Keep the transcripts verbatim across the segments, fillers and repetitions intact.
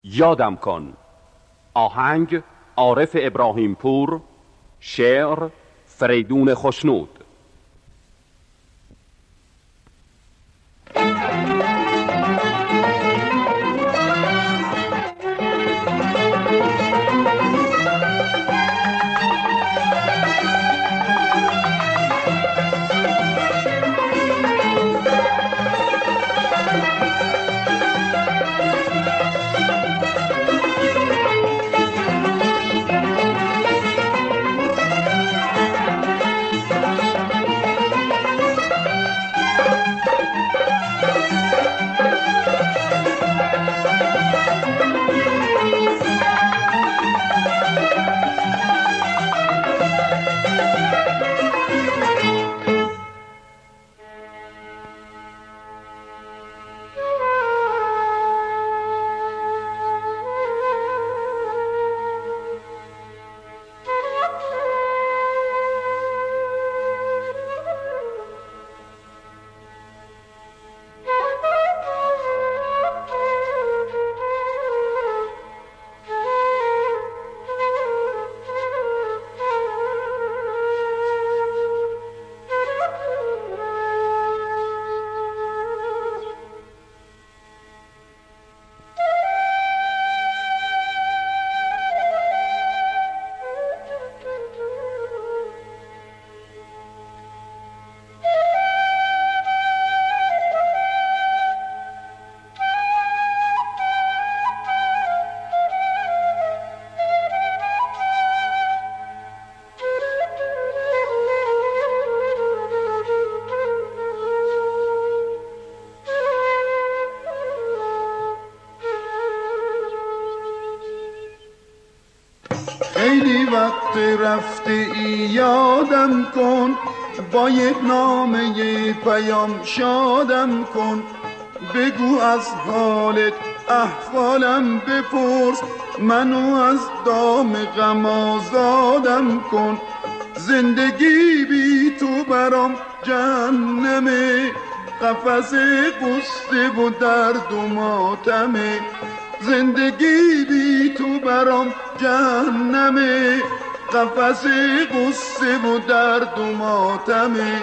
یادم کن. آهنگ عارف ابراهیم پور، شعر فریدون خوشنود. خیلی وقت رفته ای یادم کن، با یک نامه پیام شادم کن. بگو از حالت احوالم بپرس، منو از دام غم آزادم کن. زندگی بی تو برام جهنمه، قفس غصه و درد و ماتمه. زندگی بی تو برام جهنمه، قفس غصه و درد و ماتمه.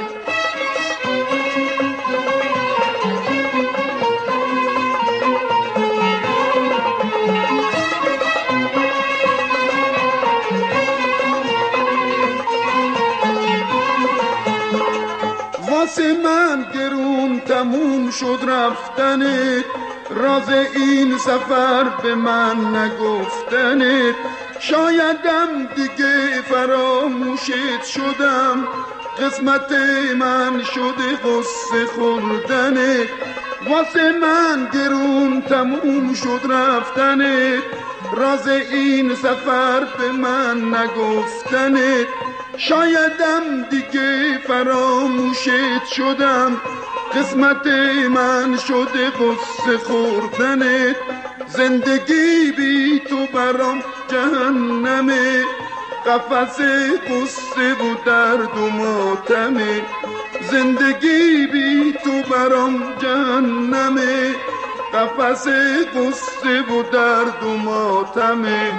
واسه من گرون تموم شد رفتنت، راز این سفر به من نگفتنت. شایدم دیگه فراموشت شدم، قسمت من شده غصه خوردنت. واسه من گرون تموم شد رفتنت، راز این سفر به من نگفتنت. شایدم دیگه فراموشت شدم، قسمت من شده غصه خوردنت. زندگی بی تو برام جهنمه، قفس غصه و درد و ماتمه. زندگی بی تو برام جهنمه، قفس غصه و درد و ماتمه.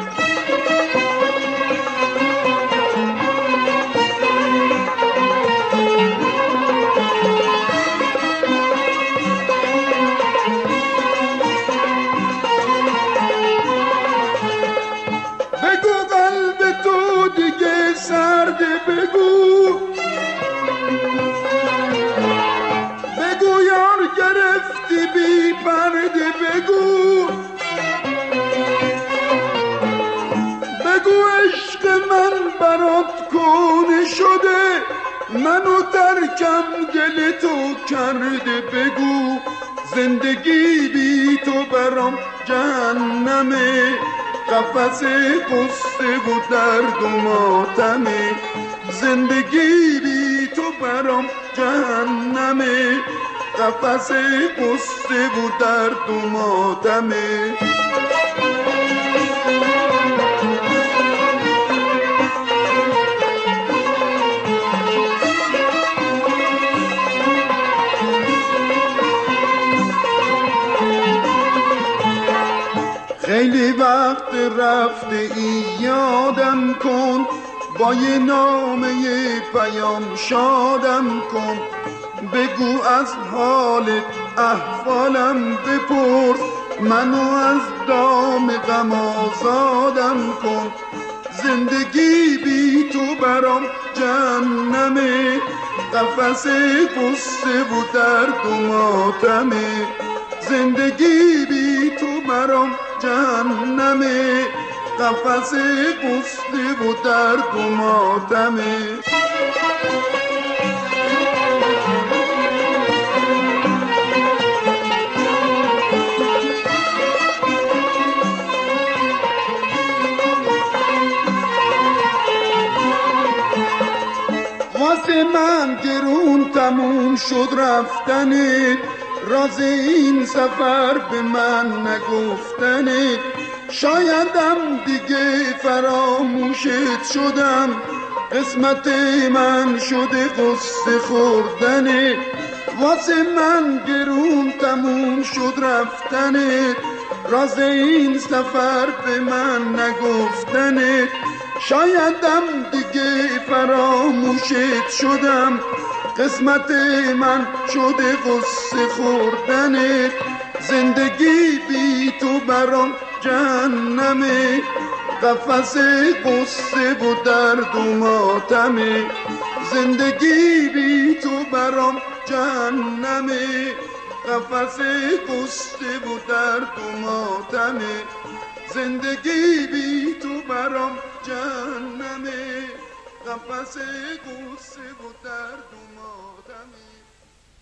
سرده بگو، بگو یار گرفتی بی پرده بگو، بگو عشق من برات کهنه شده، منو ترکم دل تو کرده بگو. زندگی بی تو برام جهنمه، قفس غصه و درد و ماتمه. زندگی بی تو برام جهنمه، قفس غصه و درد و ماتمه. خیلی بری وقت رفته ای یادم کن، با یه نامه پیام شادم کن. بگو از حال احوالم بپرس، منو از دام غم آزادم کن. زندگی بی تو برام جهنمه، قفس قصه و درد و ماتمه. زندگی بی تو برام جهنمه، قفس قصه و درد و ماتمه. واسه من گرون تموم شد رفتنت، راز این سفر به من نگفتنت. شایدم دیگه فراموشت شدم، قسمت من شده قصه خوردنت. واسه من گرون تموم شد رفتنت، راز این سفر به من نگفتنت. شایدم دیگه فراموشت شدم، قسمت من شده قصه خوردنت. زندگی بی تو برام جهنمه، قفس قصه و درد و ماتمه. زندگی بی تو برام جهنمه، قفس قصه و درد و ماتمه. زندگی بی تو برام جهنمه، قفس قصه و درد و ماتمه.